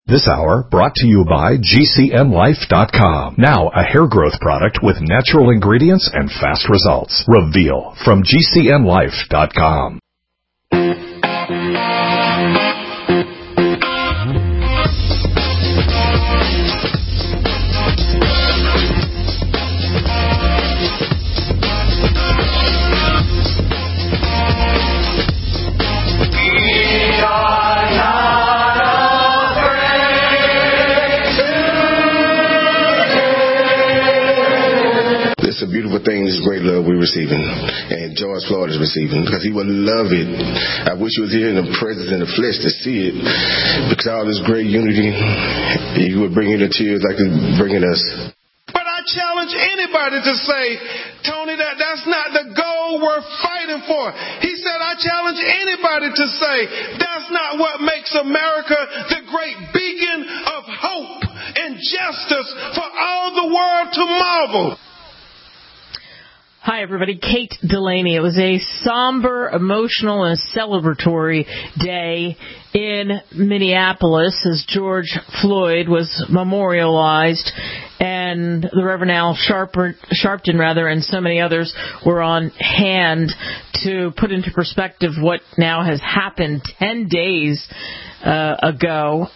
This hour brought to you by GCNlife.com. Now a hair growth product with natural ingredients and fast results. Reveal from GCNlife.com. It's a beautiful thing, this great love we're receiving, and George Floyd is receiving, because he would love it. I wish he was here in the presence, in the flesh, to see it, because all this great unity, he would bring you to tears like he's bringing us. But I challenge anybody to say, Tony, that's not the goal we're fighting for. He said, I challenge anybody to say, that's not what makes America the great beacon of hope and justice for all the world to marvel. Hi, everybody. Kate Delaney. It was a somber, emotional, and celebratory day in Minneapolis as George Floyd was memorialized, and the Reverend Al Sharpton, and so many others were on hand to put into perspective what now has happened 10 days ago,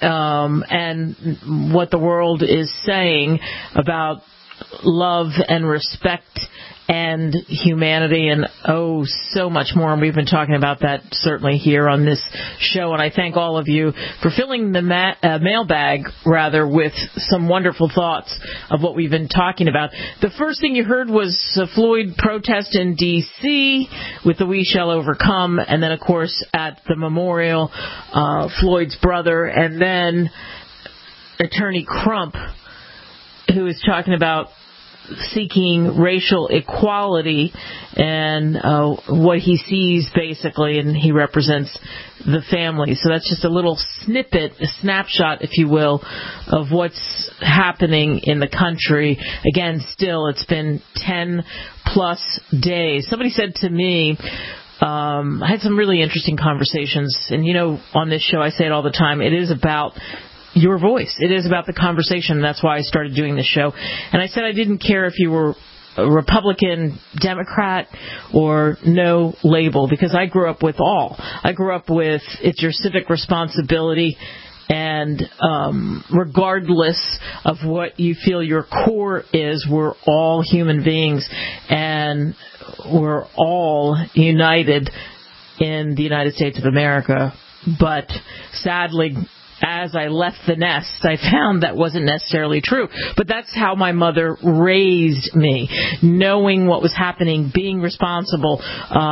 and what the world is saying about love and respect and humanity, and so much more. And we've been talking about that certainly here on this show. And I thank all of you for filling the mailbag, with some wonderful thoughts of what we've been talking about. The first thing you heard was a Floyd protest in D.C. with the We Shall Overcome, and then, of course, at the memorial, Floyd's brother, and then Attorney Crump, who is talking about seeking racial equality and what he sees, basically, and he represents the family. So that's just a little snippet, a snapshot, if you will, of what's happening in the country. Again, still, it's been 10-plus days. Somebody said to me, I had some really interesting conversations, and on this show I say it all the time, it is about your voice. It is about the conversation. That's why I started doing this show. And I said I didn't care if you were a Republican, Democrat, or no label, because I grew up with all. I grew up with it's your civic responsibility, and regardless of what you feel your core is, we're all human beings, and we're all united in the United States of America. But sadly, as I left the nest, I found that wasn't necessarily true. But that's how my mother raised me, knowing what was happening, being responsible,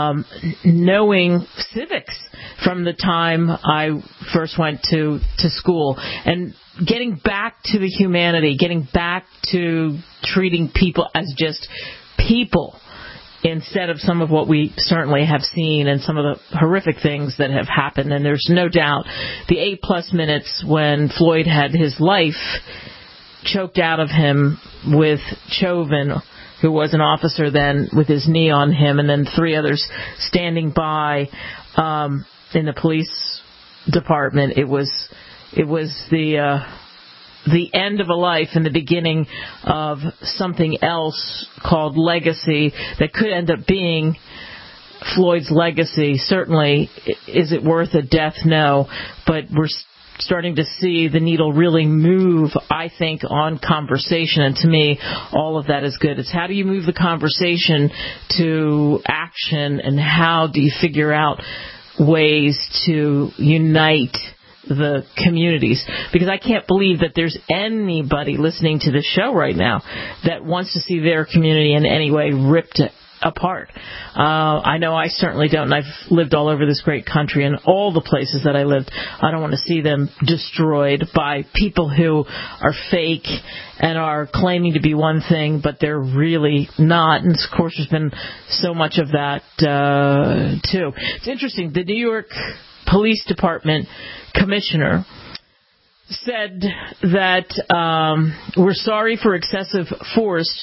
knowing civics from the time I first went to school, and getting back to the humanity, getting back to treating people as just people, instead of some of what we certainly have seen and some of the horrific things that have happened. And there's no doubt the 8+ minutes when Floyd had his life choked out of him with Chauvin, who was an officer then, with his knee on him, and then 3 others standing by in the police department. It was the end of a life and the beginning of something else called legacy that could end up being Floyd's legacy. Certainly, is it worth a death? No. But we're starting to see the needle really move, I think, on conversation. And to me, all of that is good. It's how do you move the conversation to action, and how do you figure out ways to unite the communities, because I can't believe that there's anybody listening to this show right now that wants to see their community in any way ripped apart. I know I certainly don't, and I've lived all over this great country, and all the places that I lived, I don't want to see them destroyed by people who are fake and are claiming to be one thing, but they're really not. And of course, there's been so much of that too. It's interesting. The New York Police Department commissioner said that we're sorry for excessive force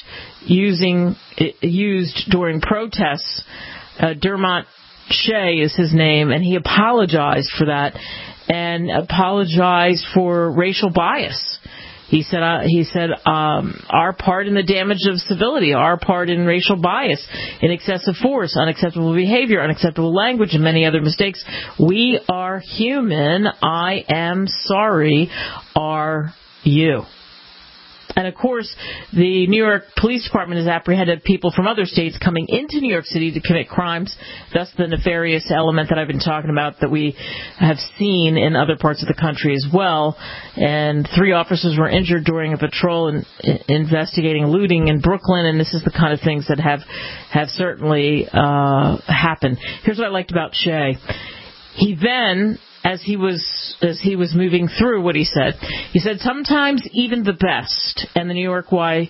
used during protests. Dermot Shea is his name, and he apologized for that. and apologized for racial bias. He said, our part in the damage of civility, our part in racial bias, in excessive force, unacceptable behavior, unacceptable language, and many other mistakes. We are human. I am sorry. Are you? And, of course, the New York Police Department has apprehended people from other states coming into New York City to commit crimes, thus the nefarious element that I've been talking about that we have seen in other parts of the country as well. And 3 officers were injured during a patrol investigating looting in Brooklyn, and this is the kind of things that have certainly happened. Here's what I liked about Shea. He then, as he was moving through what he said, sometimes even the best, and the New York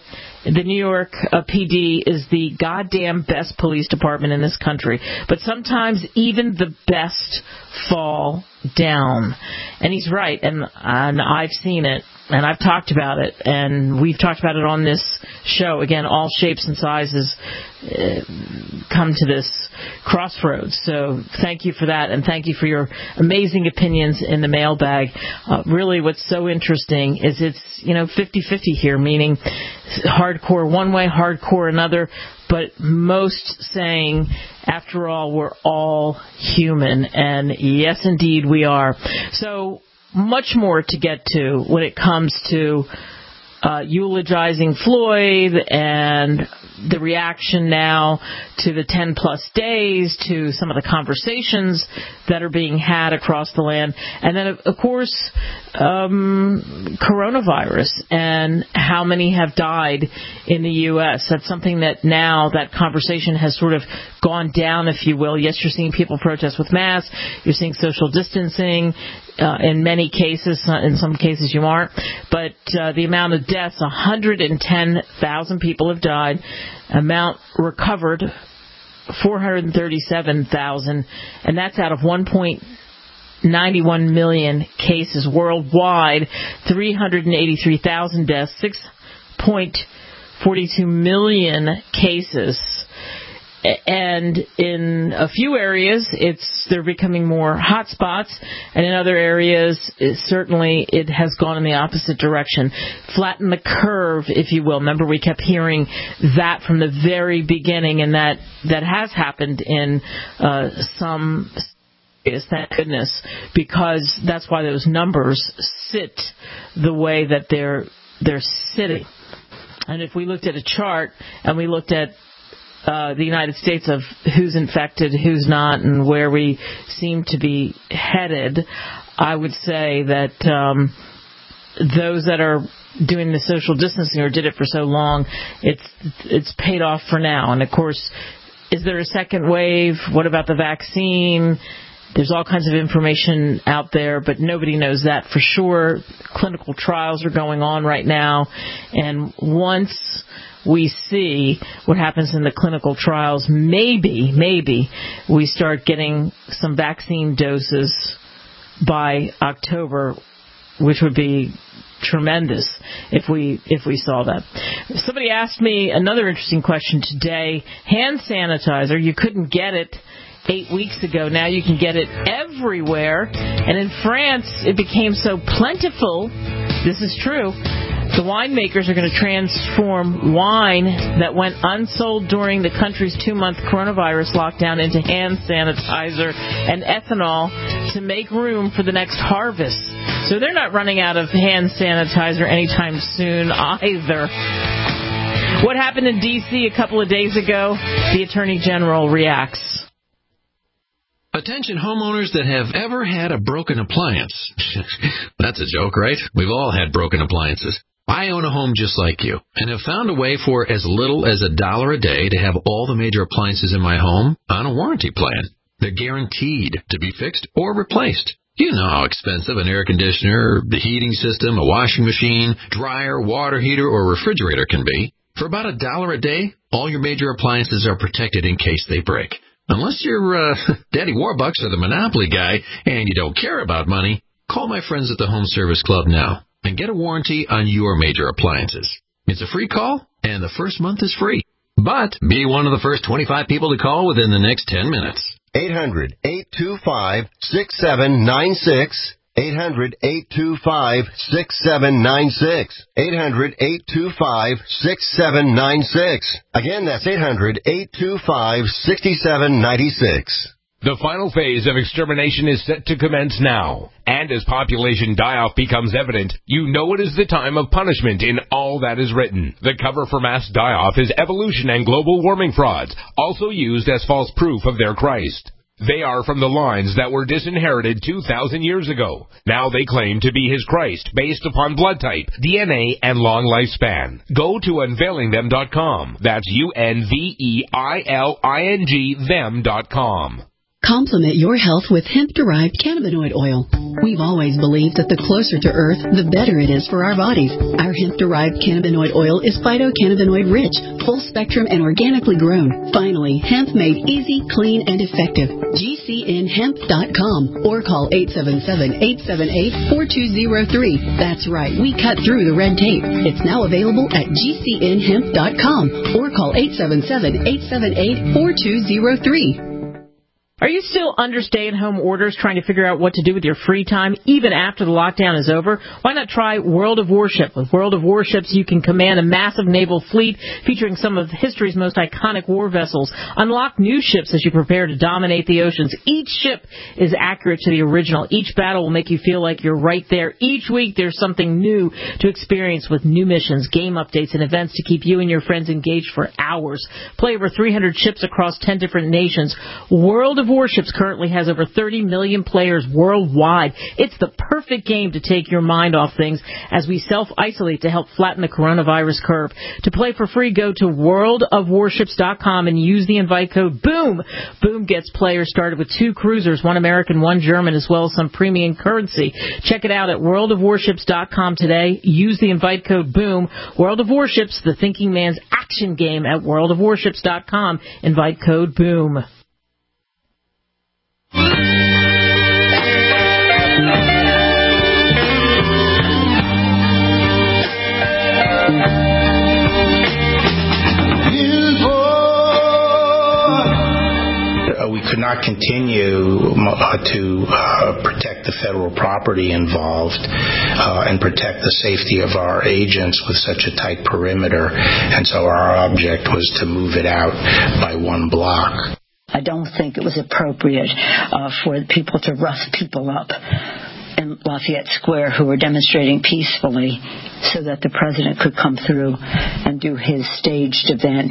PD is the goddamn best police department in this country, but sometimes even the best fall down. And he's right, and I've seen it, and I've talked about it, and we've talked about it on this show. Again, all shapes and sizes come to this crossroads. So thank you for that, and thank you for your amazing opinions in the mailbag. Really, what's so interesting is it's 50-50 here, meaning hardcore one way, hardcore another, but most saying, after all, we're all human, and yes, indeed, we are. So much more to get to when it comes to eulogizing Floyd and the reaction now to the 10-plus days, to some of the conversations that are being had across the land. And then, of course, coronavirus and how many have died in the U.S. That's something that now that conversation has sort of gone down, if you will. Yes, you're seeing people protest with masks. You're seeing social distancing. In many cases, in some cases you aren't. But the amount of deaths, 110,000 people have died. Amount recovered, 437,000. And that's out of 1.91 million cases worldwide, 383,000 deaths, 6.42 million cases. And in a few areas, they're becoming more hot spots, and in other areas, it has gone in the opposite direction. Flatten the curve, if you will. Remember, we kept hearing that from the very beginning, and that has happened in some areas, thank goodness, because that's why those numbers sit the way that they're sitting. And if we looked at a chart and we looked at the United States of who's infected, who's not, and where we seem to be headed, I would say that those that are doing the social distancing or did it for so long, it's paid off for now. And, of course, is there a second wave? What about the vaccine? There's all kinds of information out there, but nobody knows that for sure. Clinical trials are going on right now, and once we see what happens in the clinical trials, maybe we start getting some vaccine doses by October, which would be tremendous if we saw that. Somebody asked me another interesting question today. Hand sanitizer, you couldn't get it 8 weeks ago. Now you can get it everywhere. And in France, it became so plentiful. This is true. The winemakers are going to transform wine that went unsold during the country's 2-month coronavirus lockdown into hand sanitizer and ethanol to make room for the next harvest. So they're not running out of hand sanitizer anytime soon either. What happened in D.C. a couple of days ago? The Attorney General reacts. Attention homeowners that have ever had a broken appliance. That's a joke, right? We've all had broken appliances. I own a home just like you and have found a way for as little as $1 a day to have all the major appliances in my home on a warranty plan. They're guaranteed to be fixed or replaced. You know how expensive an air conditioner, the heating system, a washing machine, dryer, water heater, or refrigerator can be. For about $1 a day, all your major appliances are protected in case they break. Unless you're Daddy Warbucks or the Monopoly guy and you don't care about money, call my friends at the Home Service Club now and get a warranty on your major appliances. It's a free call, and the first month is free. But be one of the first 25 people to call within the next 10 minutes. 800-825-6796. 800-825-6796. 800-825-6796. Again, that's 800-825-6796. The final phase of extermination is set to commence now. And as population die-off becomes evident, you know it is the time of punishment in all that is written. The cover for mass die-off is evolution and global warming frauds, also used as false proof of their Christ. They are from the lines that were disinherited 2,000 years ago. Now they claim to be his Christ based upon blood type, DNA, and long lifespan. Go to unveilingthem.com. That's UNVEILING them.com. Complement your health with hemp-derived cannabinoid oil. We've always believed that the closer to Earth, the better it is for our bodies. Our hemp-derived cannabinoid oil is phytocannabinoid-rich, full-spectrum, and organically grown. Finally, hemp made easy, clean, and effective. GCNhemp.com or call 877-878-4203. That's right, we cut through the red tape. It's now available at GCNhemp.com or call 877-878-4203. Are you still under stay-at-home orders trying to figure out what to do with your free time even after the lockdown is over? Why not try World of Warship? With World of Warships, you can command a massive naval fleet featuring some of history's most iconic war vessels. Unlock new ships as you prepare to dominate the oceans. Each ship is accurate to the original. Each battle will make you feel like you're right there. Each week there's something new to experience with new missions, game updates, and events to keep you and your friends engaged for hours. Play over 300 ships across 10 different nations. World of Warships currently has over 30 million players worldwide. It's the perfect game to take your mind off things as we self-isolate to help flatten the coronavirus curve. To play for free, go to worldofwarships.com and use the invite code BOOM. BOOM gets players started with 2 cruisers, 1 American, 1 German, as well as some premium currency. Check it out at worldofwarships.com today. Use the invite code BOOM. World of Warships, the thinking man's action game at worldofwarships.com. Invite code BOOM. We could not continue to protect the federal property involved and protect the safety of our agents with such a tight perimeter, and so our object was to move it out by 1 block. I don't think it was appropriate for people to rough people up in Lafayette Square who were demonstrating peacefully so that the president could come through and do his staged event.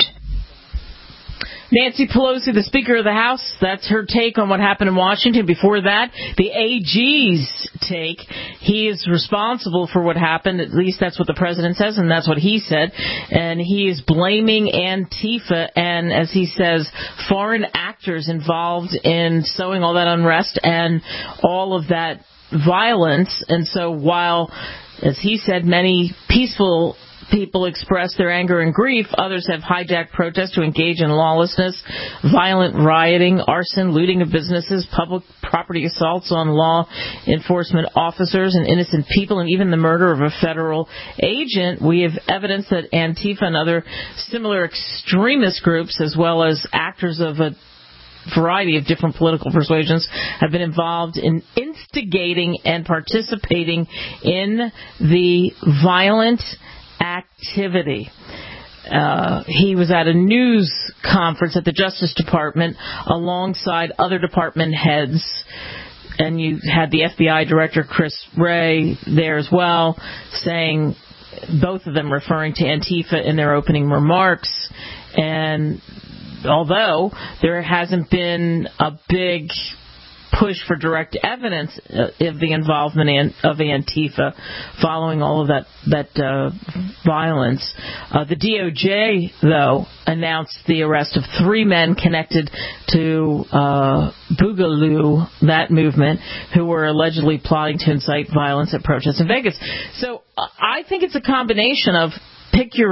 Nancy Pelosi, the Speaker of the House, that's her take on what happened in Washington. Before that, the AG's take. He is responsible for what happened. At least that's what the president says, and that's what he said. And he is blaming Antifa and, as he says, foreign actors involved in sowing all that unrest and all of that violence. And so while, as he said, many peaceful people express their anger and grief, others have hijacked protests to engage in lawlessness, violent rioting, arson, looting of businesses, public property assaults on law enforcement officers and innocent people, and even the murder of a federal agent. We have evidence that Antifa and other similar extremist groups, as well as actors of a variety of different political persuasions, have been involved in instigating and participating in the violent activity. He was at a news conference at the Justice Department alongside other department heads, and you had the FBI Director Chris Wray there as well, saying, both of them referring to Antifa in their opening remarks. And although there hasn't been a big push for direct evidence of the involvement of Antifa following all of that violence. The DOJ, though, announced the arrest of 3 men connected to Boogaloo, that movement, who were allegedly plotting to incite violence at protests in Vegas. So I think it's a combination of pick your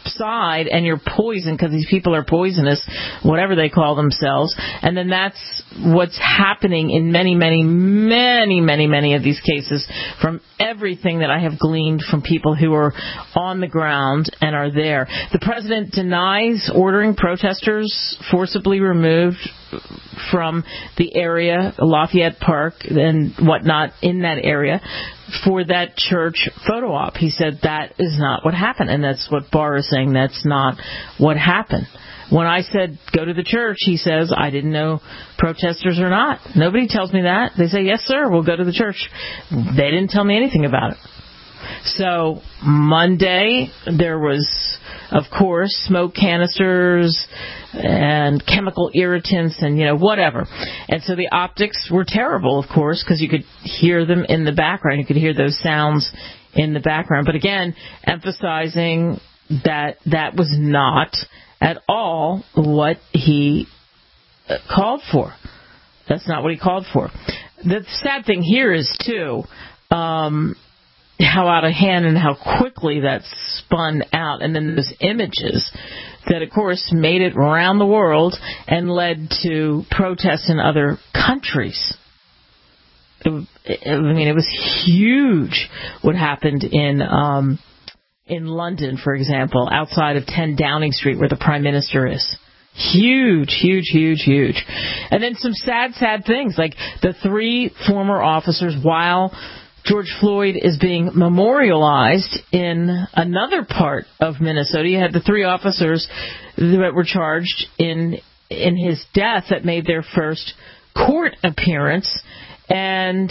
side and you're poisoned because these people are poisonous, whatever they call themselves. And then that's what's happening in many, many, many, many, many of these cases from everything that I have gleaned from people who are on the ground and are there. The president denies ordering protesters forcibly removed from the area, Lafayette Park and whatnot in that area for that church photo op. He said that is not what happened, and that's what Barr is saying. That's not what happened. When I said go to the church, he says, I didn't know protesters or not. Nobody tells me that. They say, yes, sir, we'll go to the church. They didn't tell me anything about it. So Monday, there was, of course, smoke canisters and chemical irritants and, whatever. And so the optics were terrible, of course, because you could hear them in the background. You could hear those sounds in the background. But again, emphasizing that that was not at all what he called for. That's not what he called for. The sad thing here is, too, how out of hand and how quickly that spun out. And then those images that, of course, made it around the world and led to protests in other countries. It was huge what happened in London, for example, outside of 10 Downing Street where the Prime Minister is. Huge, huge, huge, huge. And then some sad, sad things, like the 3 former officers, while George Floyd is being memorialized in another part of Minnesota. You had the 3 officers that were charged in his death that made their first court appearance. And,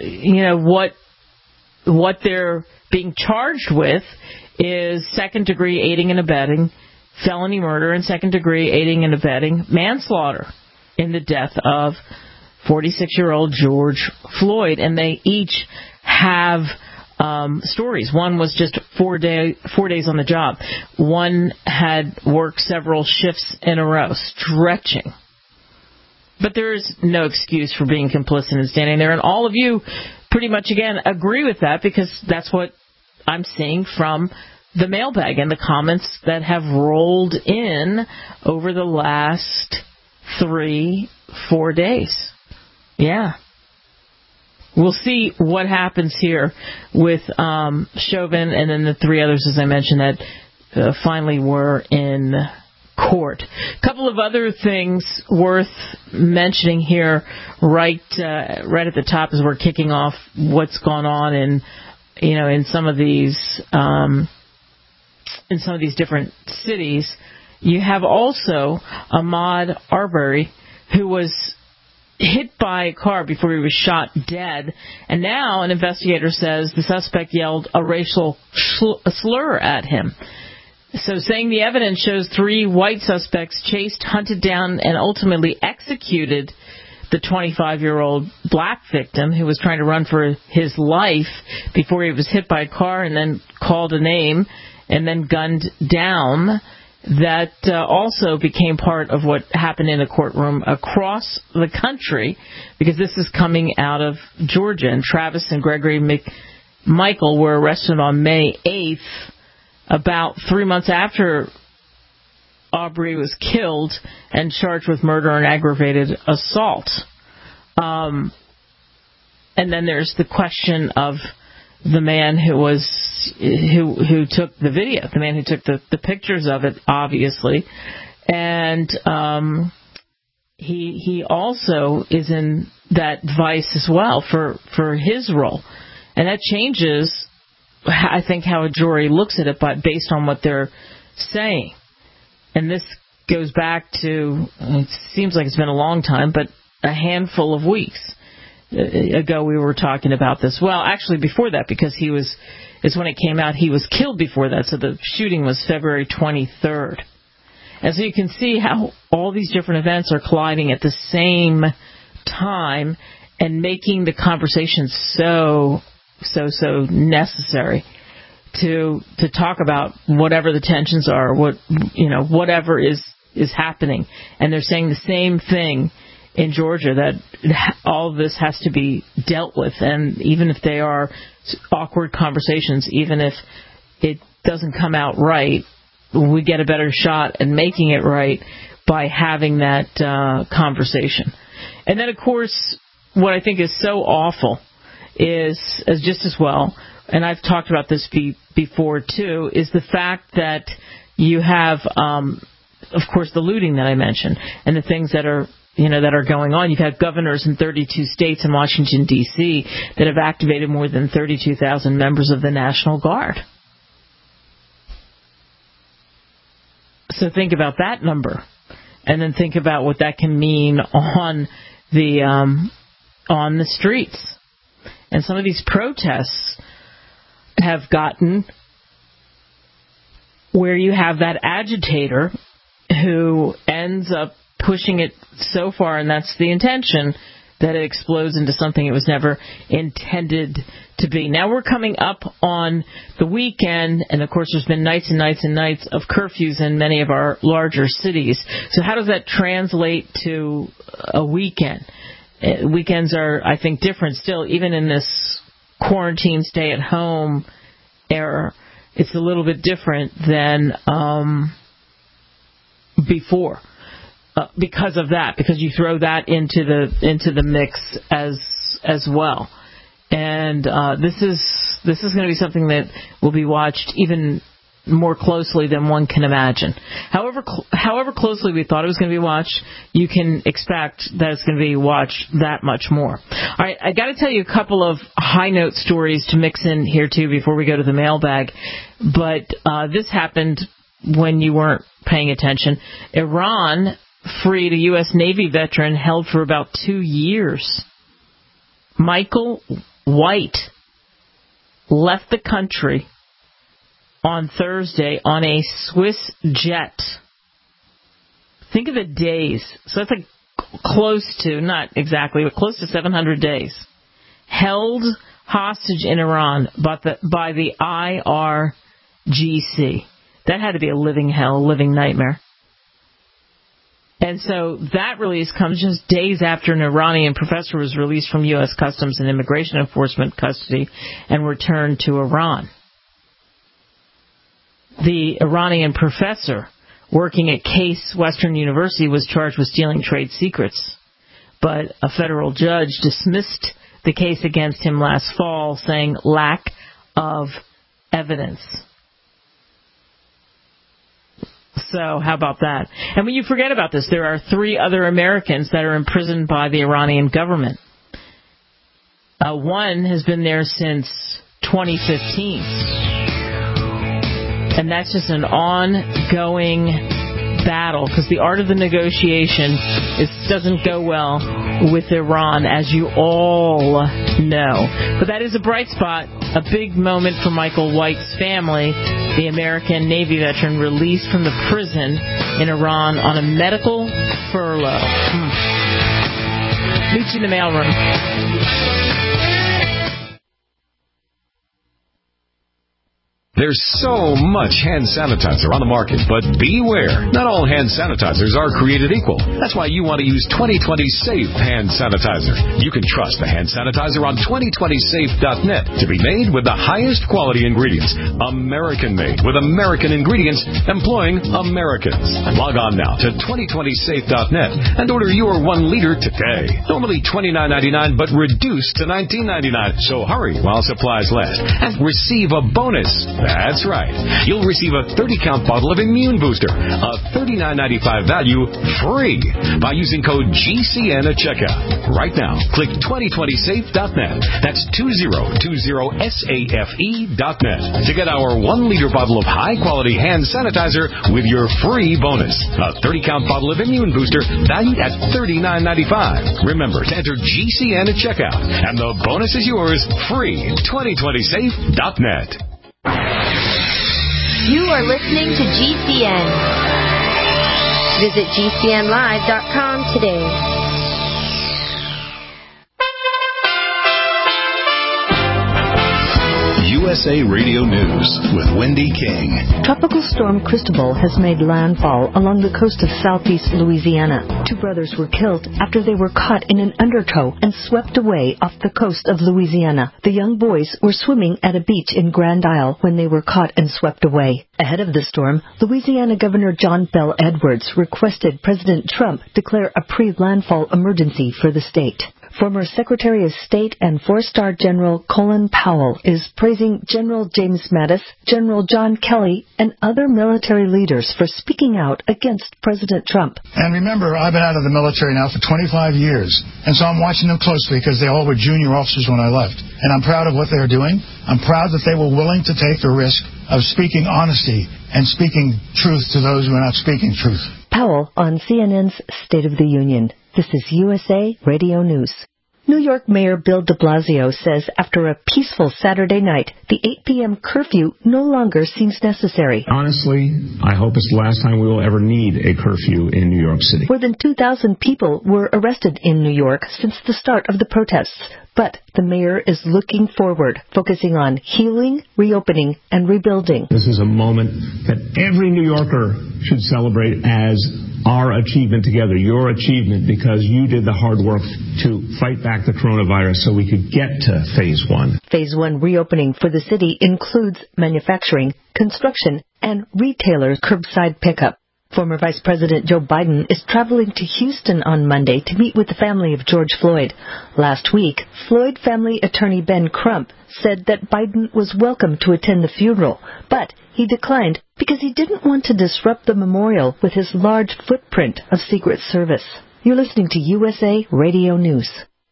what they're being charged with is second-degree aiding and abetting, felony murder, and second-degree aiding and abetting manslaughter in the death of 46-year-old George Floyd. And they each have stories. One was just 4 days on the job. One had worked several shifts in a row, stretching. But there is no excuse for being complicit and standing there. And all of you pretty much, again, agree with that, because that's what I'm seeing from the mailbag and the comments that have rolled in over the last 3-4 days. Yeah. We'll see what happens here with Chauvin and then the 3 others, as I mentioned, that finally were in court. A couple of other things worth mentioning here right at the top as we're kicking off what's gone on in some of these different cities. You have also Ahmaud Arbery, who was hit by a car before he was shot dead, and now an investigator says the suspect yelled a racial slur at him. So saying the evidence shows 3 white suspects chased, hunted down, and ultimately executed the 25-year-old black victim who was trying to run for his life before he was hit by a car and then called a name and then gunned down. That also became part of what happened in a courtroom across the country, because this is coming out of Georgia. And Travis and Gregory McMichael were arrested on May 8th, about 3 months after Arbery was killed, and charged with murder and aggravated assault. And then there's the question of the man who took the video, the man who took the pictures of it, obviously. And he also is in that vice as well for his role. And that changes, I think, how a jury looks at it, but based on what they're saying. And this goes back to, it seems like it's been a long time, but a handful of weeks ago we were talking about this. Well, actually before that, because it's when it came out he was killed before that. So the shooting was February 23rd. And so you can see how all these different events are colliding at the same time and making the conversation so necessary to talk about whatever the tensions are, whatever is happening. And they're saying the same thing in Georgia, that all of this has to be dealt with. And even if they are awkward conversations, even if it doesn't come out right, we get a better shot at making it right by having that conversation. And then, of course, what I think is so awful is, as just as well, and I've talked about this before too, is the fact that you have, of course, the looting that I mentioned and the things that are going on. You've had governors in 32 states and Washington, D.C. that have activated more than 32,000 members of the National Guard. So think about that number, and then think about what that can mean on the streets. And some of these protests have gotten where you have that agitator who ends up pushing it so far, and that's the intention, that it explodes into something it was never intended to be. Now we're coming up on the weekend, and of course there's been nights and nights and nights of curfews in many of our larger cities. So how does that translate to a weekend? Weekends are, I think, different still, even in this quarantine, stay-at-home era. It's a little bit different than before. Because of that, because you throw that into the mix as well, and this is going to be something that will be watched even more closely than one can imagine. However closely we thought it was going to be watched, you can expect that it's going to be watched that much more. All right, I got to tell you a couple of high note stories to mix in here too before we go to the mailbag, but this happened when you weren't paying attention. Iran freed a U.S. Navy veteran held for about 2 years. Michael White left the country on Thursday on a Swiss jet. Think of the days. So that's like close to, not exactly, but close to 700 days. Held hostage in Iran by the IRGC. That had to be a living hell, a living nightmare. And so that release comes just days after an Iranian professor was released from U.S. Customs and Immigration Enforcement custody and returned to Iran. The Iranian professor working at Case Western University was charged with stealing trade secrets, but a federal judge dismissed the case against him last fall, saying lack of evidence. So how about that? And when you forget about this, there are 3 other Americans that are imprisoned by the Iranian government. One has been there since 2015. And that's just an ongoing battle, because the art of the negotiation doesn't go well with Iran, as you all know. But that is a bright spot, a big moment for Michael White's family, the American Navy veteran released from the prison in Iran on a medical furlough. Meet you in the mailroom. There's so much hand sanitizer on the market, but beware. Not all hand sanitizers are created equal. That's why you want to use 2020 Safe hand sanitizer. You can trust the hand sanitizer on 2020safe.net to be made with the highest quality ingredients. American-made with American ingredients employing Americans. Log on now to 2020safe.net and order your 1 liter today. Normally $29.99, but reduced to $19.99. So hurry while supplies last and receive a bonus. That's right. You'll receive a 30-count bottle of Immune Booster, a $39.95 value, free by using code GCN at checkout. Right now, click 2020safe.net. That's 2020safe.net to get our 1-liter bottle of high-quality hand sanitizer with your free bonus. A 30-count bottle of Immune Booster valued at $39.95. Remember to enter GCN at checkout, and the bonus is yours free. 2020safe.net. You are listening to GCN. Visit GCNlive.com today. USA Radio News with Wendy King. Tropical storm Cristobal has made landfall along the coast of southeast Louisiana. 2 brothers were killed after they were caught in an undertow and swept away off the coast of Louisiana. The young boys were swimming at a beach in Grand Isle when they were caught and swept away. Ahead of the storm, Louisiana Governor John Bel Edwards requested President Trump declare a pre-landfall emergency for the state. Former Secretary of State and 4-star General Colin Powell is praising General James Mattis, General John Kelly, and other military leaders for speaking out against President Trump. And remember, I've been out of the military now for 25 years, and so I'm watching them closely because they all were junior officers when I left. And I'm proud of what they're doing. I'm proud that they were willing to take the risk of speaking honesty and speaking truth to those who are not speaking truth. Powell on CNN's State of the Union. This is USA Radio News. New York Mayor Bill de Blasio says after a peaceful Saturday night, the 8 p.m. curfew no longer seems necessary. Honestly, I hope it's the last time we will ever need a curfew in New York City. More than 2,000 people were arrested in New York since the start of the protests. But the mayor is looking forward, focusing on healing, reopening, and rebuilding. This is a moment that every New Yorker should celebrate as our achievement together, your achievement, because you did the hard work to fight back the coronavirus so we could get to Phase 1. Phase 1 reopening for the city includes manufacturing, construction, and retailers' curbside pickup. Former Vice President Joe Biden is traveling to Houston on Monday to meet with the family of George Floyd. Last week, Floyd family attorney Ben Crump said that Biden was welcome to attend the funeral, but he declined because he didn't want to disrupt the memorial with his large footprint of Secret Service. You're listening to USA Radio News.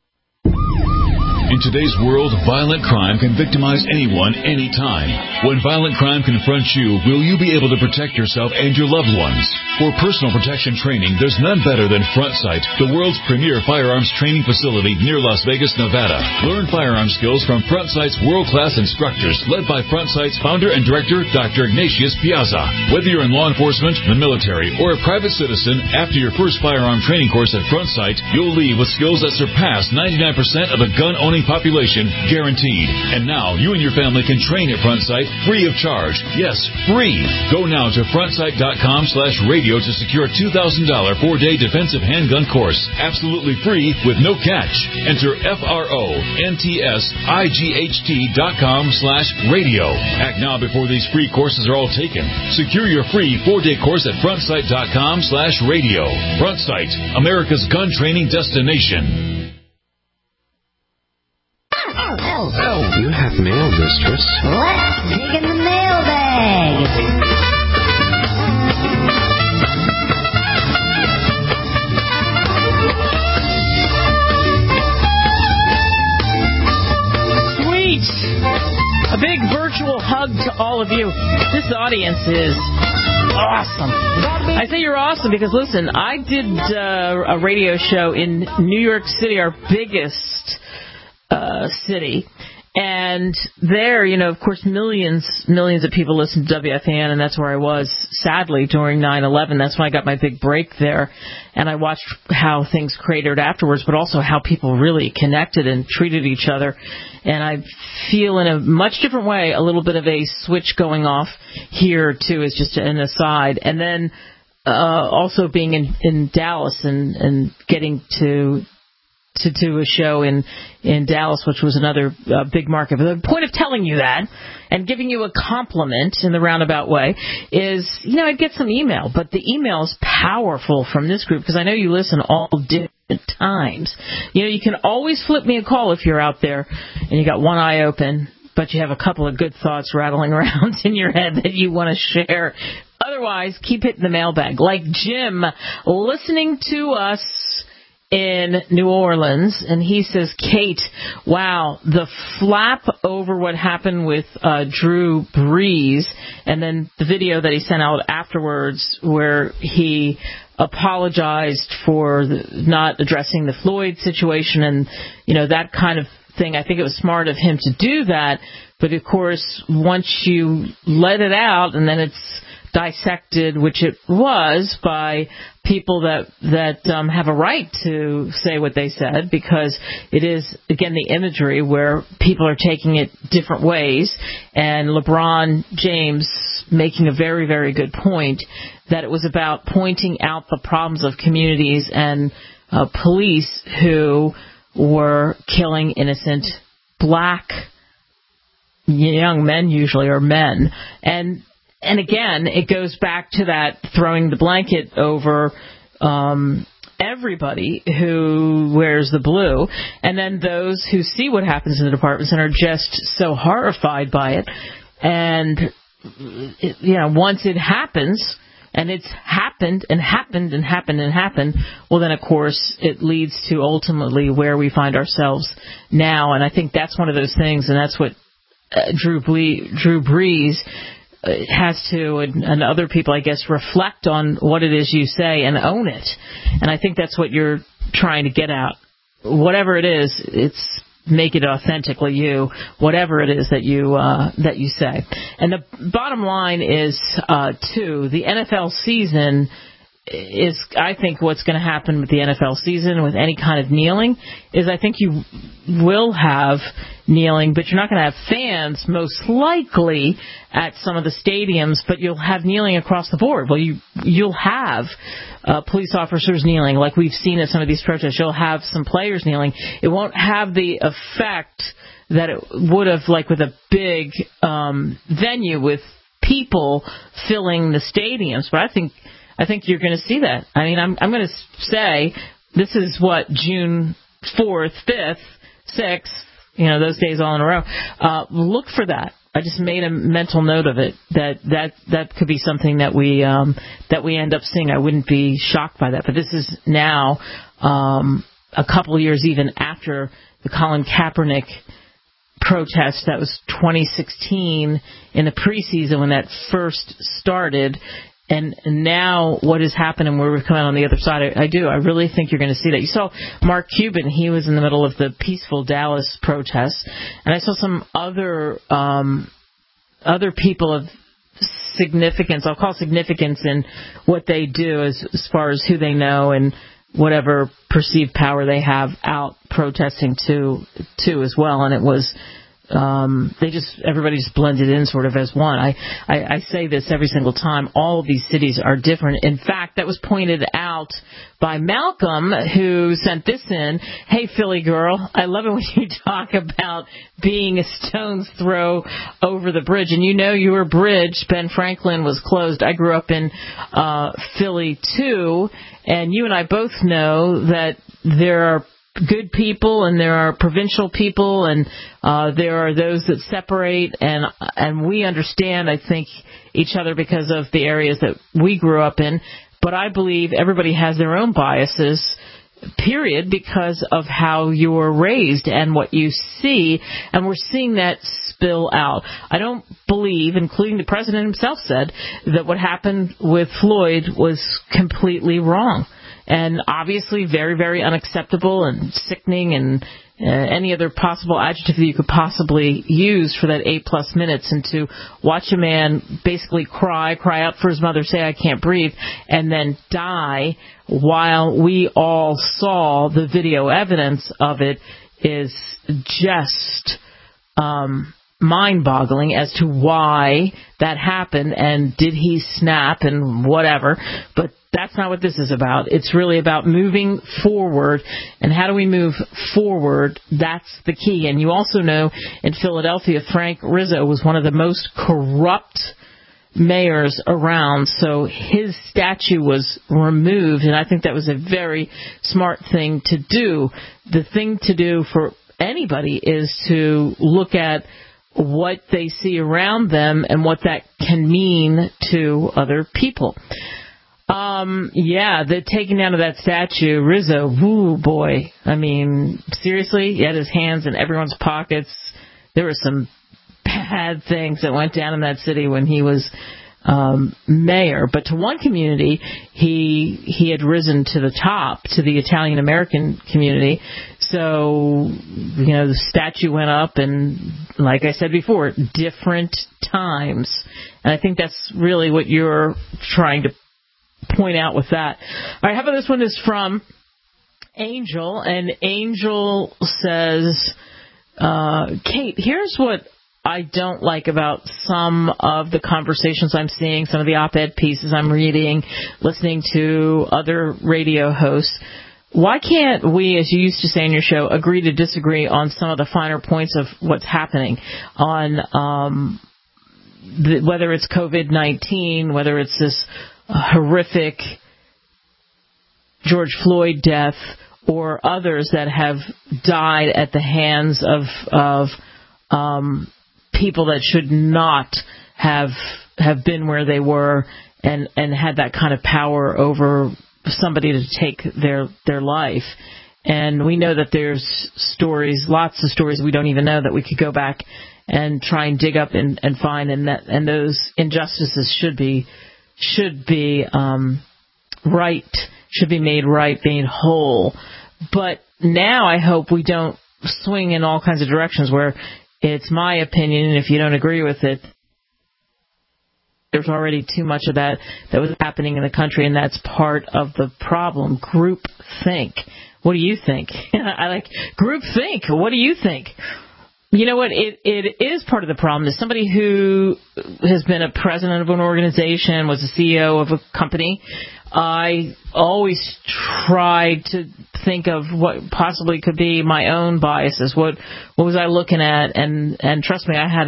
In today's world, violent crime can victimize anyone, anytime. When violent crime confronts you, will you be able to protect yourself and your loved ones? For personal protection training, there's none better than Front Sight, the world's premier firearms training facility near Las Vegas, Nevada. Learn firearm skills from Front Sight's world-class instructors, led by Front Sight's founder and director, Dr. Ignatius Piazza. Whether you're in law enforcement, the military, or a private citizen, after your first firearm training course at Front Sight, you'll leave with skills that surpass 99% of the gun-owning population, guaranteed. And now you and your family can train at Front Sight free of charge. Yes, free. Go now to frontsight.com/radio to secure a $2,000 4-day defensive handgun course. Absolutely free with no catch. Enter FRONTSIGHT.com/radio. Act now before these free courses are all taken. Secure your free 4-day course at frontsight.com/radio. Front Sight, America's gun training destination. You have mail, mistress. Let's dig in the mailbag. Sweet! A big virtual hug to all of you. This audience is awesome. I say you're awesome because, listen, I did a radio show in New York City, our biggest city. And there, of course, millions of people listen to WFAN, and that's where I was, sadly, during 9/11. That's when I got my big break there. And I watched how things cratered afterwards, but also how people really connected and treated each other. And I feel in a much different way a little bit of a switch going off here, too, as just an aside. And then also being in Dallas and getting to do a show in Dallas, which was another big market. But the point of telling you that and giving you a compliment in the roundabout way is, I'd get some email, but the email is powerful from this group because I know you listen all different times. You can always flip me a call if you're out there and you got one eye open, but you have a couple of good thoughts rattling around in your head that you want to share. Otherwise, keep hitting the mailbag. Like Jim, listening to us in New Orleans, and he says, Kate, wow, the flap over what happened with Drew Brees, and then the video that he sent out afterwards where he apologized for not addressing the Floyd situation and, that kind of thing. I think it was smart of him to do that, but of course, once you let it out and then it's dissected, which it was, by people that have a right to say what they said, because it is, again, the imagery where people are taking it different ways. And LeBron James making a very, very good point that it was about pointing out the problems of communities and police who were killing innocent black young men, usually, or men. And again, it goes back to that throwing the blanket over everybody who wears the blue, and then those who see what happens in the departments and are just so horrified by it. And, once it happens, and it's happened and happened and happened and happened, well, then, of course, it leads to ultimately where we find ourselves now. And I think that's one of those things, and that's what Drew Brees has to, and other people, I guess, reflect on what it is you say and own it. And I think that's what you're trying to get at. Whatever it is, it's make it authentically you, whatever it is that you say. And the bottom line is, too, the NFL season is, I think, what's going to happen with the NFL season with any kind of kneeling is I think you will have kneeling, but you're not going to have fans most likely at some of the stadiums, but you'll have kneeling across the board. Well, you'll have police officers kneeling like we've seen at some of these protests. You'll have some players kneeling. It won't have the effect that it would have like with a big venue with people filling the stadiums, but I think you're going to see that. I mean, I'm going to say this is what, June 4th, 5th, 6th, those days all in a row. Look for that. I just made a mental note of it. That could be something that we end up seeing. I wouldn't be shocked by that. But this is now a couple of years even after the Colin Kaepernick protest. That was 2016 in the preseason when that first started. And now what has happened and where we've come out on the other side, I really think you're going to see that. You saw Mark Cuban, he was in the middle of the peaceful Dallas protests. And I saw some other people of significance, I'll call significance in what they do as far as who they know and whatever perceived power they have out protesting too as well. And it was... everybody just blended in sort of as one. I say this every single time. All of these cities are different. In fact, that was pointed out by Malcolm, who sent this in. Hey, Philly girl, I love it when you talk about being a stone's throw over the bridge. And your bridge, Ben Franklin, was closed. I grew up in Philly, too. And you and I both know that there are good people and there are provincial people and there are those that separate and we understand, I think, each other because of the areas that we grew up in. But I believe everybody has their own biases, period, because of how you were raised and what you see, and we're seeing that spill out. I don't believe, including the president himself said, that what happened with Floyd was completely wrong. And obviously very, very unacceptable and sickening and any other possible adjective that you could possibly use for that 8+ minutes. And to watch a man basically cry out for his mother, say, I can't breathe, and then die while we all saw the video evidence of it is just mind-boggling as to why that happened and did he snap and whatever. But that's not what this is about. It's really about moving forward. And how do we move forward? That's the key. And you also know in Philadelphia, Frank Rizzo was one of the most corrupt mayors around. So his statue was removed. And I think that was a very smart thing to do. The thing to do for anybody is to look at what they see around them and what that can mean to other people. The taking down of that statue, Rizzo, woo boy. I mean, seriously, he had his hands in everyone's pockets. There were some bad things that went down in that city when he was mayor. But to one community, he had risen to the top, to the Italian American community. So, the statue went up, and like I said before, different times. And I think that's really what you're trying to point out with that. All right, how about this one is from Angel, and Angel says, Kate, here's what I don't like about some of the conversations I'm seeing, some of the op-ed pieces I'm reading, listening to other radio hosts. Why can't we, as you used to say in your show, agree to disagree on some of the finer points of what's happening on whether it's COVID-19, whether it's this horrific George Floyd death, or others that have died at the hands of people that should not have been where they were and had that kind of power over somebody to take their life. And we know that there's stories, lots of stories we don't even know, that we could go back and try and dig up and find, and those injustices should be right, should be made right, made whole. But now I hope we don't swing in all kinds of directions where it's my opinion, and if you don't agree with it, there's already too much of that was happening in the country, and that's part of the problem. Group think. What do you think? I like group think. What do you think? You know what? It is part of the problem. As somebody who has been a president of an organization, was a CEO of a company, I always tried to think of what possibly could be my own biases. What was I looking at? And trust me, I had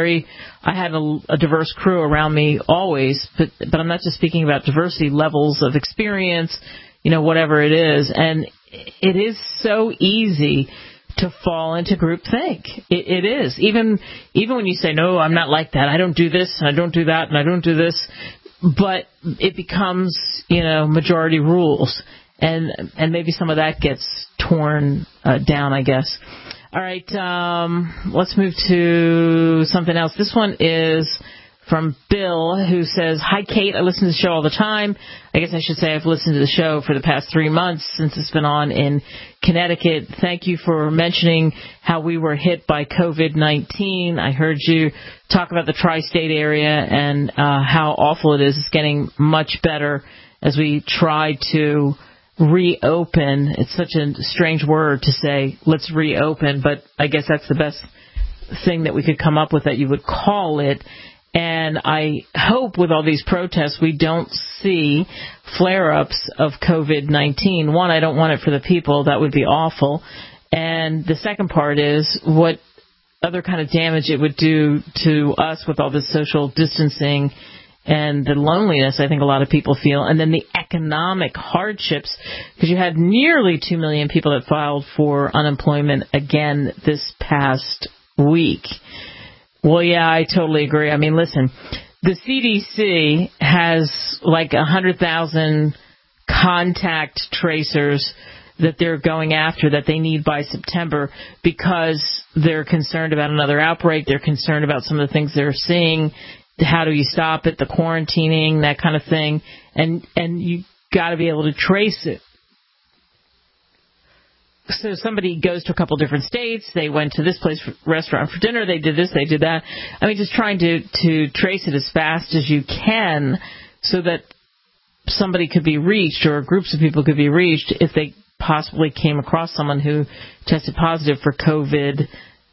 a diverse crew around me always. But I'm not just speaking about diversity, levels of experience, whatever it is. And it is so easy to fall into groupthink. It is. Even when you say, no, I'm not like that. I don't do this, and I don't do that, and I don't do this. But it becomes, majority rules. And maybe some of that gets torn down, I guess. All right, let's move to something else. This one is from Bill, who says, hi, Kate. I listen to the show all the time. I guess I should say I've listened to the show for the past 3 months since it's been on in Connecticut. Thank you for mentioning how we were hit by COVID-19. I heard you talk about the tri-state area and how awful it is. It's getting much better as we try to reopen. It's such a strange word to say, let's reopen, but I guess that's the best thing that we could come up with that you would call it. And I hope with all these protests we don't see flare-ups of COVID-19. One, I don't want it for the people. That would be awful. And the second part is what other kind of damage it would do to us with all this social distancing and the loneliness I think a lot of people feel. And then the economic hardships, because you had nearly 2 million people that filed for unemployment again this past week. Well, yeah, I totally agree. I mean, listen, the CDC has like 100,000 contact tracers that they're going after that they need by September because they're concerned about another outbreak. They're concerned about some of the things they're seeing. How do you stop it? The quarantining, that kind of thing. And you got to be able to trace it. So somebody goes to a couple different states. They went to this place, restaurant for dinner. They did this, they did that. I mean, just trying to trace it as fast as you can so that somebody could be reached or groups of people could be reached if they possibly came across someone who tested positive for COVID-19.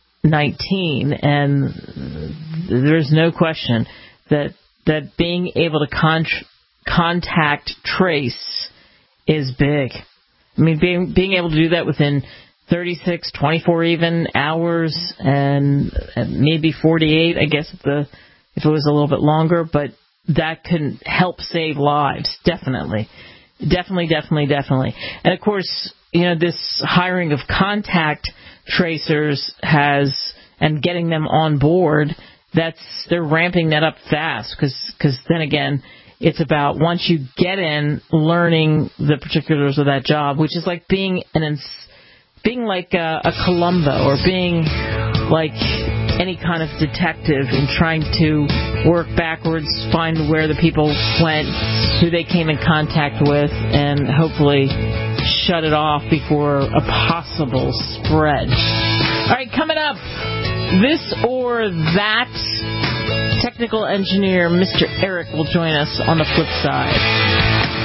And there's no question that being able to contact trace is big. I mean, being able to do that within 36, 24 even hours, and maybe 48, I guess, if it was a little bit longer, but that can help save lives, definitely. Definitely. And, of course, this hiring of contact tracers and getting them on board, they're ramping that up fast, because then again, it's about once you get in, learning the particulars of that job, which is like being like a Columbo or being like any kind of detective in trying to work backwards, find where the people went, who they came in contact with, and hopefully shut it off before a possible spread. All right, coming up, this or that. Technical engineer Mr. Eric will join us on the flip side.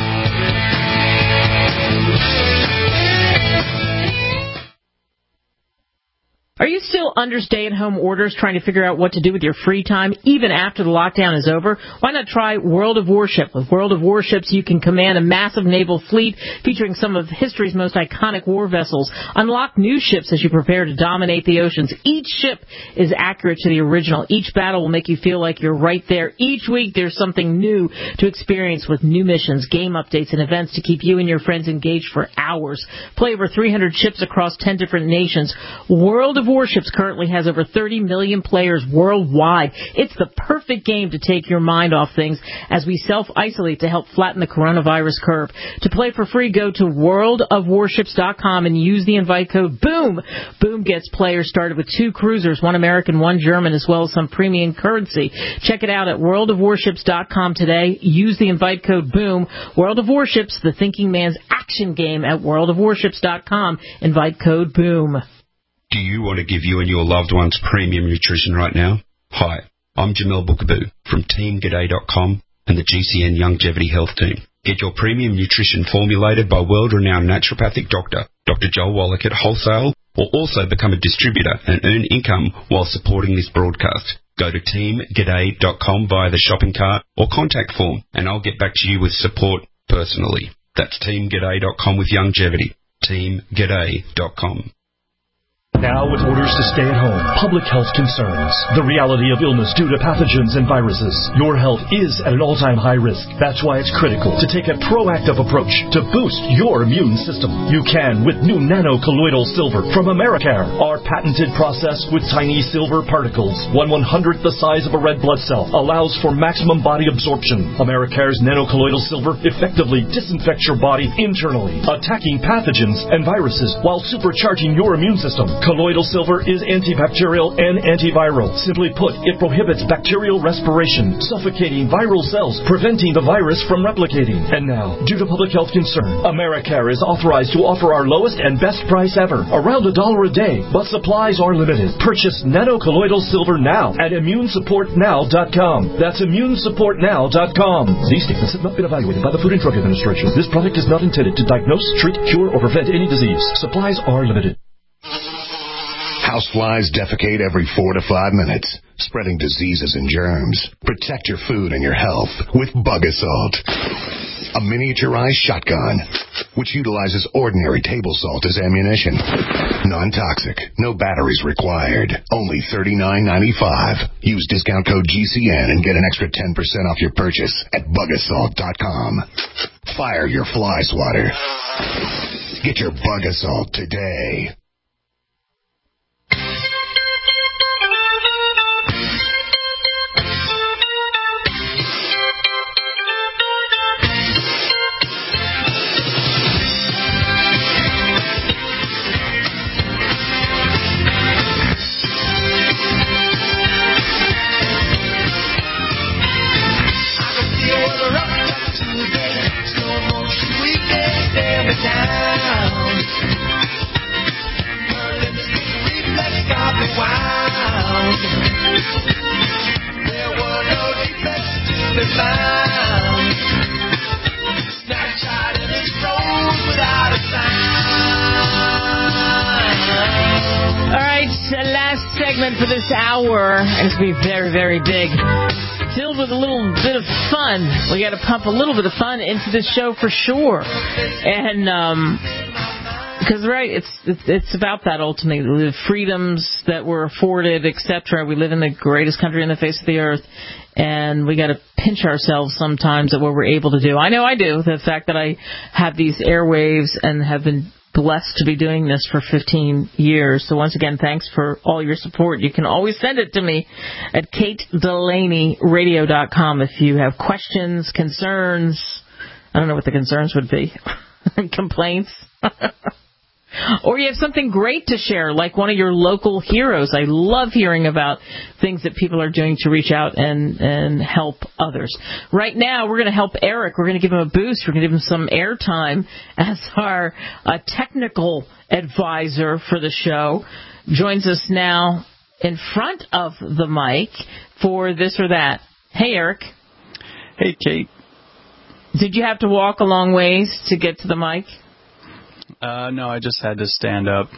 Are you still under stay-at-home orders trying to figure out what to do with your free time even after the lockdown is over? Why not try World of Warship? With World of Warships, you can command a massive naval fleet featuring some of history's most iconic war vessels. Unlock new ships as you prepare to dominate the oceans. Each ship is accurate to the original. Each battle will make you feel like you're right there. Each week, there's something new to experience with new missions, game updates, and events to keep you and your friends engaged for hours. Play over 300 ships across 10 different nations. World of Warships currently has over 30 million players worldwide. It's the perfect game to take your mind off things as we self-isolate to help flatten the coronavirus curve. To play for free, go to worldofwarships.com and use the invite code BOOM. BOOM gets players started with 2 cruisers, 1 American, 1 German, as well as some premium currency. Check it out at worldofwarships.com today. Use the invite code BOOM. World of Warships, the thinking man's action game at worldofwarships.com. Invite code BOOM. Do you want to give you and your loved ones premium nutrition right now? Hi, I'm Jamel Bookaboo from TeamGaday.com and the GCN Longevity Health Team. Get your premium nutrition formulated by world-renowned naturopathic doctor, Dr. Joel Wallach at Wholesale, or also become a distributor and earn income while supporting this broadcast. Go to TeamGaday.com via the shopping cart or contact form, and I'll get back to you with support personally. That's TeamGaday.com with longevity. TeamGaday.com. Now with orders to stay at home, public health concerns, the reality of illness due to pathogens and viruses. Your health is at an all-time high risk. That's why it's critical to take a proactive approach to boost your immune system. You can with new nano-colloidal silver from Americare. Our patented process with tiny silver particles, 1/100th the size of a red blood cell, allows for maximum body absorption. Americare's nano-colloidal silver effectively disinfects your body internally, attacking pathogens and viruses while supercharging your immune system. Colloidal silver is antibacterial and antiviral. Simply put, it prohibits bacterial respiration, suffocating viral cells, preventing the virus from replicating. And now, due to public health concern, Americare is authorized to offer our lowest and best price ever, around $1 a day, but supplies are limited. Purchase nano-colloidal silver now at immunesupportnow.com. That's immunesupportnow.com. These statements have not been evaluated by the Food and Drug Administration. This product is not intended to diagnose, treat, cure, or prevent any disease. Supplies are limited. Houseflies defecate every 4 to 5 minutes, spreading diseases and germs. Protect your food and your health with Bug Assault, a miniaturized shotgun which utilizes ordinary table salt as ammunition. Non-toxic, no batteries required. Only $39.95. Use discount code GCN and get an extra 10% off your purchase at bugassault.com. Fire your fly swatter. Get your Bug Assault today. For this hour, and it's going to be very, very big, filled with a little bit of fun. We got to pump a little bit of fun into this show for sure, and because it's about that ultimately, the freedoms that we're afforded, etc. We live in the greatest country on the face of the earth, and we got to pinch ourselves sometimes at what we're able to do. I know I do. The fact that I have these airwaves and have been blessed to be doing this for 15 years. So once again, thanks for all your support. You can always send it to me at KateDelaneyRadio.com if you have questions, concerns. I don't know what the concerns would be. Complaints. Or you have something great to share, like one of your local heroes. I love hearing about things that people are doing to reach out and help others. Right now, we're going to help Eric. We're going to give him a boost. We're going to give him some airtime as our technical advisor for the show. Joins us now in front of the mic for This or That. Hey, Eric. Hey, Kate. Did you have to walk a long ways to get to the mic? No, I just had to stand up.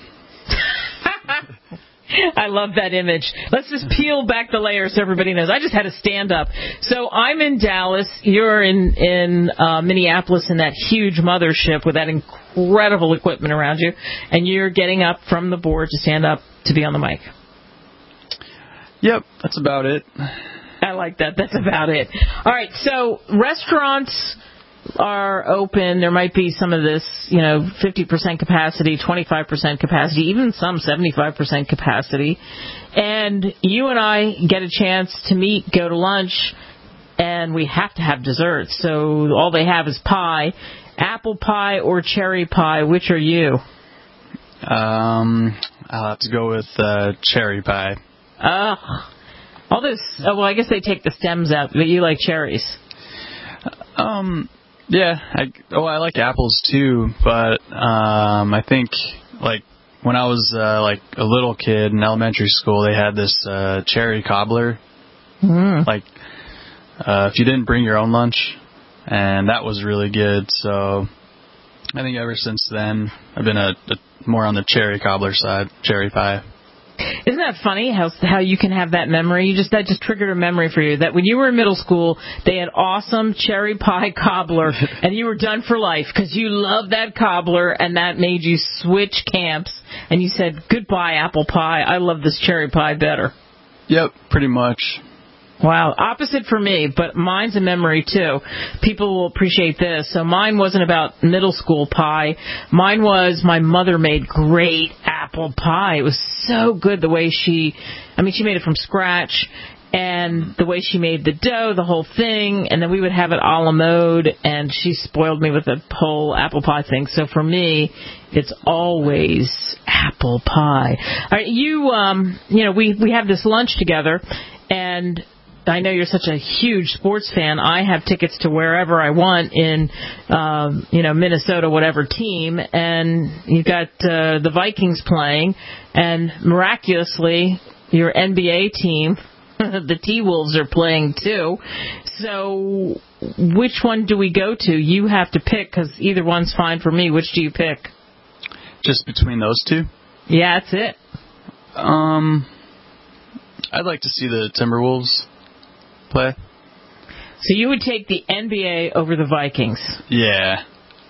I love that image. Let's just peel back the layers so everybody knows. I just had to stand up. So I'm in Dallas. You're in Minneapolis in that huge mothership with that incredible equipment around you. And you're getting up from the board to stand up to be on the mic. Yep, that's about it. I like that. That's about it. All right, so restaurants are open. There might be some of this, 50% capacity, 25% capacity, even some 75% capacity. And you and I get a chance to meet, go to lunch, and we have to have dessert. So all they have is pie. Apple pie or cherry pie, which are you? I'll have to go with cherry pie. All this. Well, I guess they take the stems out, but you like cherries. Yeah. I like apples too, but I think when I was a little kid in elementary school, they had this cherry cobbler. If you didn't bring your own lunch, and that was really good. So I think ever since then, I've been more on the cherry cobbler side, cherry pie. Isn't that funny how you can have that memory? That just triggered a memory for you that when you were in middle school, they had awesome cherry pie cobbler, and you were done for life because you loved that cobbler, and that made you switch camps, and you said, goodbye, apple pie. I love this cherry pie better. Yep, pretty much. Wow, opposite for me, but mine's a memory too. People will appreciate this. So mine wasn't about middle school pie. Mine was my mother made great apple pie. It was so good the way she made it from scratch, and the way she made the dough, the whole thing, and then we would have it a la mode, and she spoiled me with the whole apple pie thing. So for me, it's always apple pie. All right, we have this lunch together, and I know you're such a huge sports fan. I have tickets to wherever I want in, Minnesota, whatever team, and you've got the Vikings playing, and miraculously, your NBA team, the T-Wolves, are playing too. So, which one do we go to? You have to pick, because either one's fine for me. Which do you pick? Just between those two? Yeah, that's it. I'd like to see the Timberwolves play. So you would take the NBA over the Vikings? Yeah.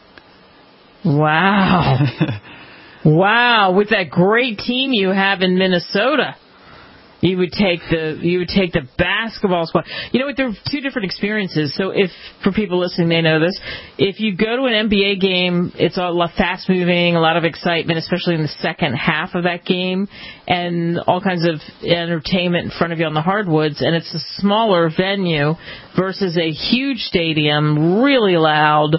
Wow. Wow, with that great team you have in Minnesota. You would take the basketball squad. You know what? There are two different experiences. So if, for people listening, they know this. If you go to an NBA game, it's a lot fast moving, a lot of excitement, especially in the second half of that game, and all kinds of entertainment in front of you on the hardwoods. And it's a smaller venue versus a huge stadium, really loud,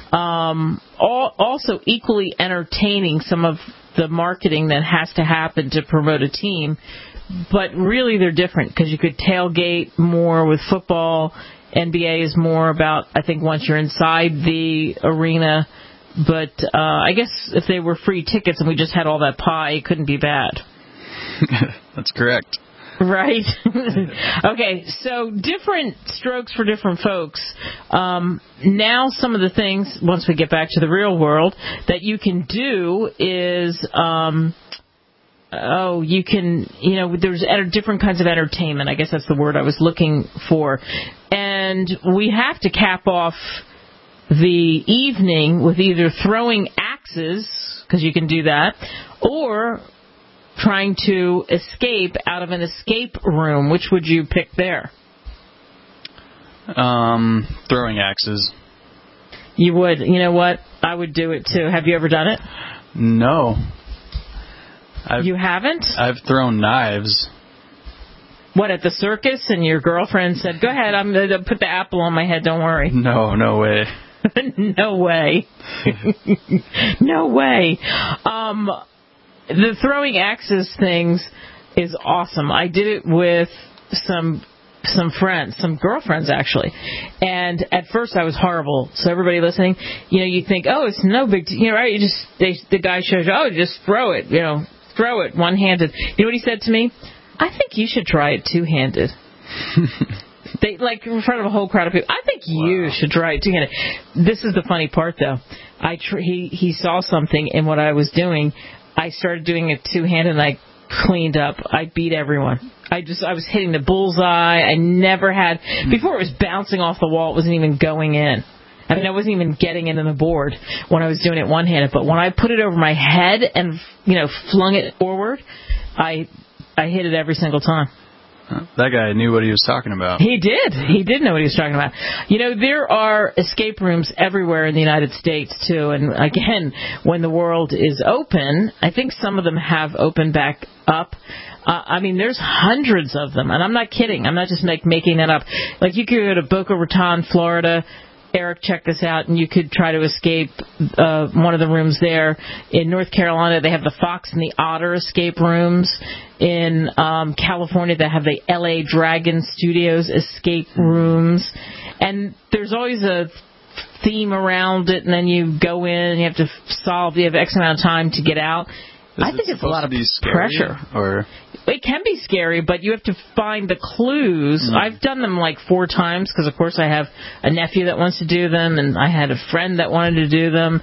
also equally entertaining, some of the marketing that has to happen to promote a team. But really they're different because you could tailgate more with football. NBA is more about, I think, once you're inside the arena. But I guess if they were free tickets and we just had all that pie, it couldn't be bad. That's correct. Right? Okay, so different strokes for different folks. Now some of the things, once we get back to the real world, that you can do is... there's different kinds of entertainment. I guess that's the word I was looking for. And we have to cap off the evening with either throwing axes, because you can do that, or trying to escape out of an escape room. Which would you pick there? Throwing axes. You would. You know what? I would do it too. Have you ever done it? No. You haven't? I've thrown knives. What, at the circus, and your girlfriend said, go ahead, I'm going to put the apple on my head, don't worry? No way. No way. No way. The throwing axes things is awesome. I did it with some friends, some girlfriends actually. And at first I was horrible. So everybody listening, you think, oh, it's no big deal, right? The guy shows you, oh, just throw it, throw it one-handed. You know what he said to me? I think you should try it two-handed. They in front of a whole crowd of people. I think you should try it two-handed. This is the funny part, though. He saw something in what I was doing. I started doing it two-handed, and I cleaned up. I beat everyone. I was hitting the bullseye. I never had before. It was bouncing off the wall. It wasn't even going in. I mean, I wasn't even getting it in the board when I was doing it one-handed. But when I put it over my head and flung it forward, I hit it every single time. That guy knew what he was talking about. He did. He did know what he was talking about. There are escape rooms everywhere in the United States, too. And, again, when the world is open, I think some of them have opened back up. There's hundreds of them. And I'm not kidding. I'm not just making that up. You could go to Boca Raton, Florida. Eric, check this out, and you could try to escape one of the rooms there. In North Carolina, they have the Fox and the Otter escape rooms. In California, they have the L.A. Dragon Studios escape rooms. And there's always a theme around it, and then you go in, and you have to you have X amount of time to get out. I think it's a lot of pressure. Or it can be scary, but you have to find the clues. I've done them 4 times because, of course, I have a nephew that wants to do them, and I had a friend that wanted to do them.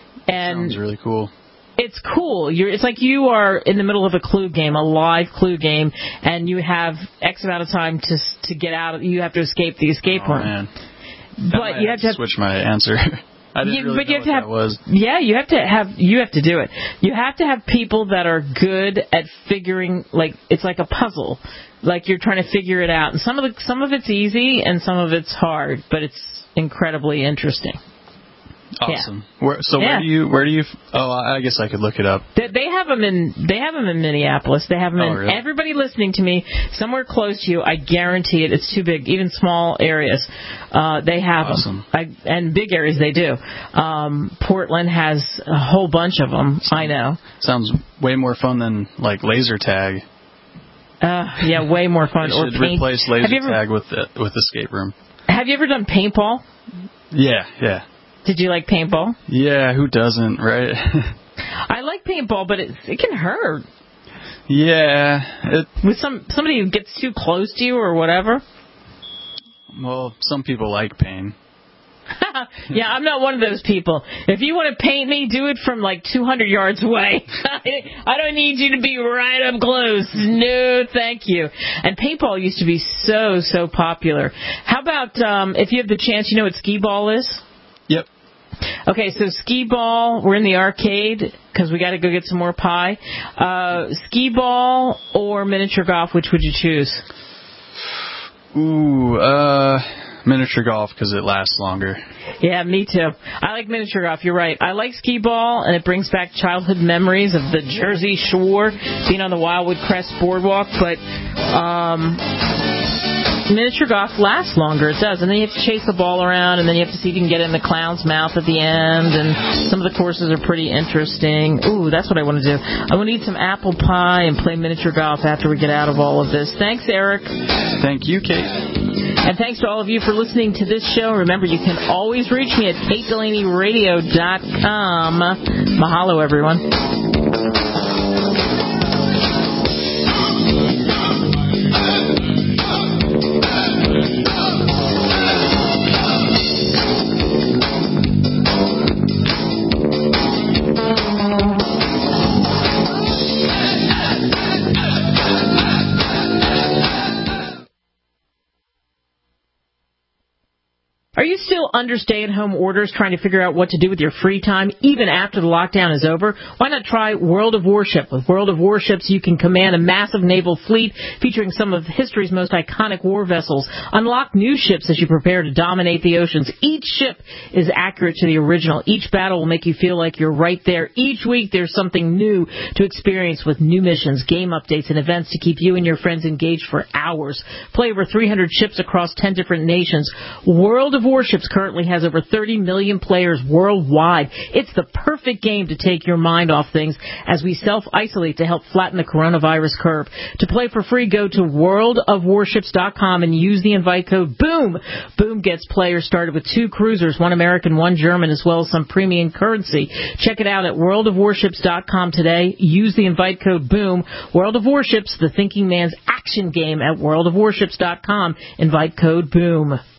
And sounds really cool. It's cool. It's like you are in the middle of a clue game, a live clue game, and you have X amount of time to get out. You have to escape the escape room. Man. But you have to switch my answer. I didn't really know what that was. Yeah, you have to do it. You have to have people that are good at figuring, it's like a puzzle. You're trying to figure it out. And some of it's easy and some of it's hard, but it's incredibly interesting. Awesome. Yeah. Where do you? Oh, I guess I could look it up. They have them in Minneapolis. They have them in really? Everybody listening to me, somewhere close to you. I guarantee it. It's too big. Even small areas, they have awesome. them. And big areas they do. Portland has a whole bunch of them. I know. Sounds way more fun than laser tag. Yeah, way more fun. They should replace laser tag with escape room. Have you ever done paintball? Yeah. Did you like paintball? Yeah, who doesn't, right? I like paintball, but it can hurt. Yeah. With somebody who gets too close to you or whatever? Well, some people like pain. Yeah, I'm not one of those people. If you want to paint me, do it from 200 yards away. I don't need you to be right up close. No, thank you. And paintball used to be so popular. How about if you have the chance, you know what skee ball is? Yep. Okay, so skee ball, we're in the arcade because we got to go get some more pie. Skee ball or miniature golf, which would you choose? Ooh, miniature golf because it lasts longer. Yeah, me too. I like miniature golf. You're right. I like skee ball, and it brings back childhood memories of the Jersey Shore, being on the Wildwood Crest Boardwalk, but miniature golf lasts longer. It does. And then you have to chase the ball around, and then you have to see if you can get it in the clown's mouth at the end, and some of the courses are pretty interesting. Ooh, that's what I want to do. I want to eat some apple pie and play miniature golf after we get out of all of this. Thanks, Eric. Thank you, Kate. And thanks to all of you for listening to this show. Remember, you can always reach me at KateDelaneyRadio.com. Mahalo, everyone. Are you still under stay-at-home orders trying to figure out what to do with your free time even after the lockdown is over? Why not try World of Warship? With World of Warships, you can command a massive naval fleet featuring some of history's most iconic war vessels. Unlock new ships as you prepare to dominate the oceans. Each ship is accurate to the original. Each battle will make you feel like you're right there. Each week there's something new to experience with new missions, game updates, and events to keep you and your friends engaged for hours. Play over 300 ships across 10 different nations. World of Warships currently has over 30 million players worldwide. It's the perfect game to take your mind off things as we self-isolate to help flatten the coronavirus curve. To play for free, go to worldofwarships.com and use the invite code BOOM. BOOM gets players started with 2 cruisers, 1 American, 1 German, as well as some premium currency. Check it out at worldofwarships.com today. Use the invite code BOOM. World of Warships, the thinking man's action game at worldofwarships.com. Invite code BOOM.